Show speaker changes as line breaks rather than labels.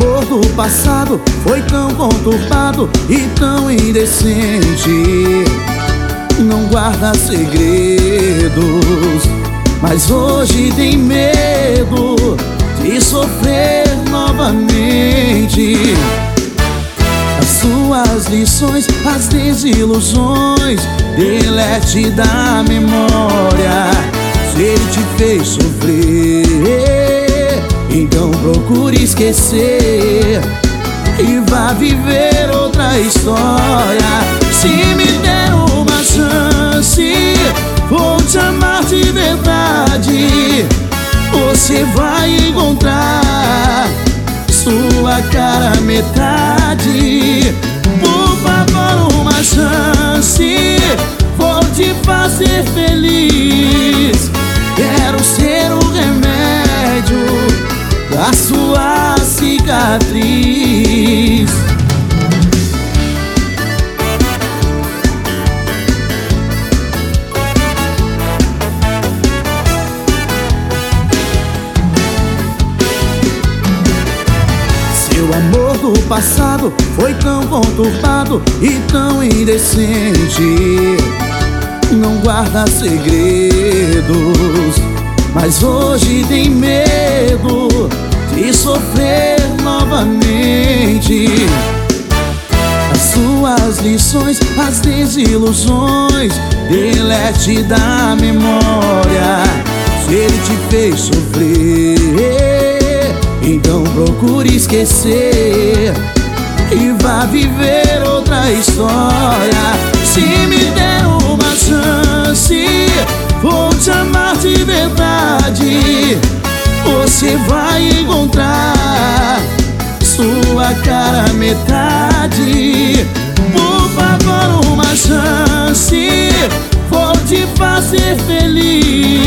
amor do passado foi tão conturbado e tão indecente. Não guarda segredos, mas hoje tem medo de sofrer novamente. As suas lições, as desilusões, delete da memória. Se ele te fez sofrer, então procure esquecer e vá viver outra história. Se me der uma chance, vou te amar de verdade. Você vai encontrar sua cara metade. Por favor, uma chance, vou te fazer feliz. Quero ser o remédio da sua cicatriz. Seu amor do passado foi tão conturbado e tão indecente. Não guarda segredos, mas hoje tem medo de sofrer novamente. As suas lições, as desilusões, delete da memória. Se ele te fez sofrer, então procure esquecer e vá viver outra história. Se me der uma chance, vou te amar de verdade. Você vai encontrar sua cara metade. Por favor, uma chance, vou te fazer feliz.